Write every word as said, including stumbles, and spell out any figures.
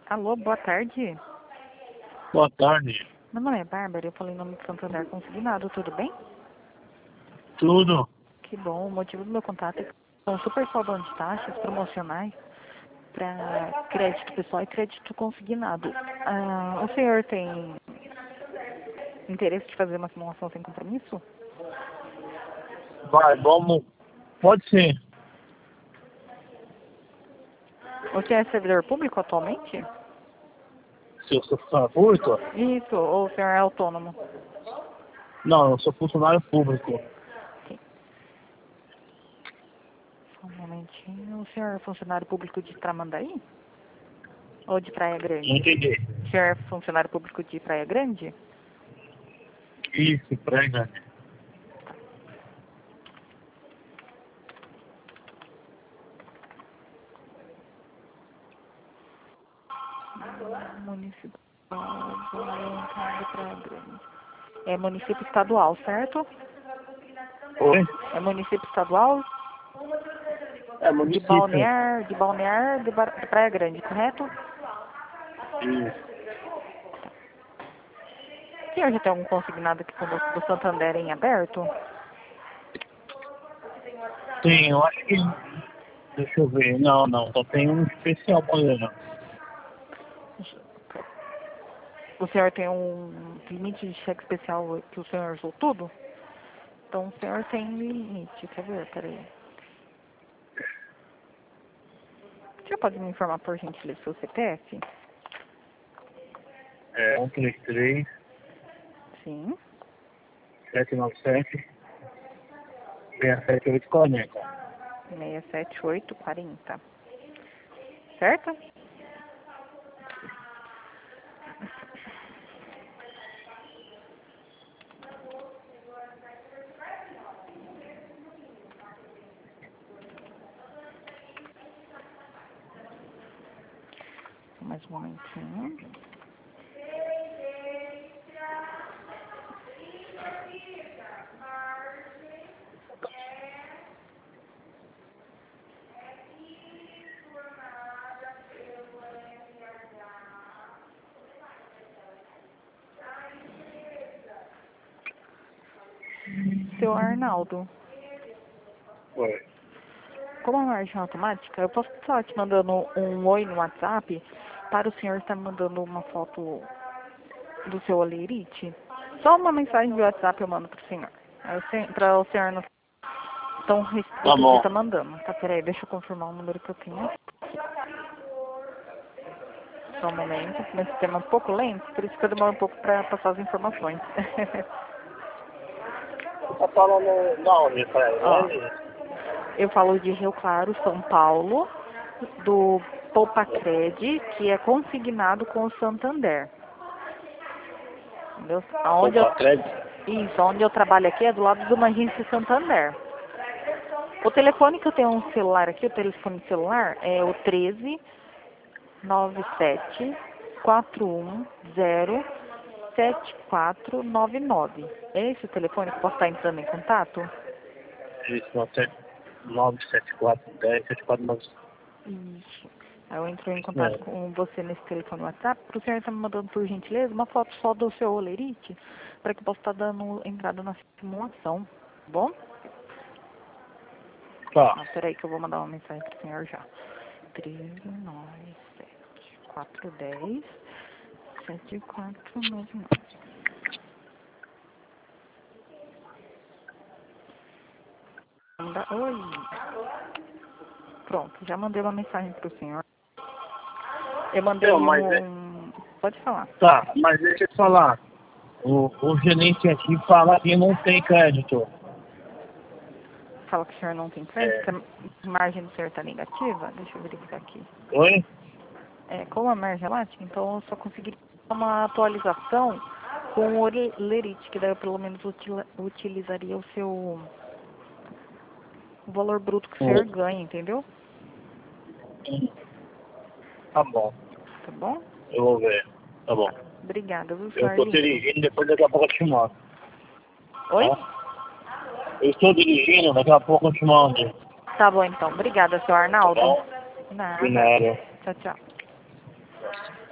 Alô, boa tarde. Boa tarde. Meu nome é Bárbara, eu falei em nome de Santander Consignado, tudo bem? Tudo? Que bom, o motivo do meu contato é que são super saldão de taxas promocionais para crédito pessoal e crédito consignado. Ah, o senhor tem interesse de fazer uma simulação sem compromisso? Vai, vamos. Pode ser. Você é servidor público atualmente? Se eu sou funcionário público? Isso, ou o senhor é autônomo? Não, eu sou funcionário público. Sim. Só um momentinho. O senhor é funcionário público de Tramandaí? Ou de Praia Grande? Não entendi. O senhor é funcionário público de Praia Grande? Isso, prega. Municipal de Praia Grande. É município estadual, certo? Oi? É município estadual É de município. Balnear, de Balnear de, Bar- de Praia Grande, correto? Isso. O senhor já tem algum consignado aqui conosco do Santander em aberto? Tem, eu acho que. Deixa eu ver. Não, não. Só tem um especial pra ler. O senhor tem um limite de cheque especial que o senhor usou tudo? Então o senhor tem limite, quer ver? Peraí. O senhor pode me informar por gentileza seu C P F? É um três três, Sim. sete nove sete, seis sete oito quatro zero. seis sete oito quatro zero. Certo? Mais um momentinho. Seu Arnaldo, Oi. como a margem automática, eu posso estar te mandando um oi no WhatsApp para o senhor estar mandando uma foto do seu olerite? Só uma mensagem de WhatsApp eu mando para o senhor. Para o senhor não tão restrito Tá de bom. estar mandando. Tá, peraí, deixa eu confirmar o número que eu tenho. Só um momento, meu sistema é um pouco lento, por isso que eu demoro um pouco para passar as informações. Tá falando da onde, Ó, Praia? eu falo de Rio Claro, São Paulo, do Poupacred, que é consignado com o Santander. Entendeu? Aonde eu, Opa, crédito? isso, onde eu trabalho aqui é do lado de uma agência Santander. O telefone que eu tenho um celular aqui, o telefone celular, é o treze, nove sete, quatro um zero, sete quatro nove nove. É esse o telefone que eu posso estar entrando em contato? Isso, nove sete quatro, dez, sete quatro nove. Isso. Aí eu entro em Isso contato mesmo. com você nesse telefone WhatsApp, para o senhor estar me mandando, por gentileza, uma foto só do seu olerite, para que eu possa estar dando entrada na simulação, tá bom? Tá. Ah, peraí que eu vou mandar uma mensagem para o senhor já. treze, nove, sete, quatro um zero, sete quatro nove nove. Manda- Oi. Pronto, já mandei uma mensagem para o senhor. Eu mandei Então, mas é. um... Pode falar. Tá, mas deixa eu te falar. O, o gerente aqui fala que não tem crédito. Fala que o senhor não tem crédito, É. que a margem do senhor está negativa. Deixa eu verificar aqui. Oi? É, como a margem é lática, então eu só conseguiria uma atualização com o olerite, que daí eu pelo menos utila, utilizaria o seu o valor bruto que o senhor ganha, entendeu? Tá bom. Tá bom? Eu vou ver. Tá bom. Tá. Obrigada, viu, Eu senhor estou Arlindo? dirigindo, depois daqui a pouco eu te mando. Oi? Tá? Eu estou dirigindo, daqui a pouco eu te mando. Tá bom então. Obrigada, senhor Tá Arnaldo. bom? De Nada. nada. Tchau, tchau. próxima.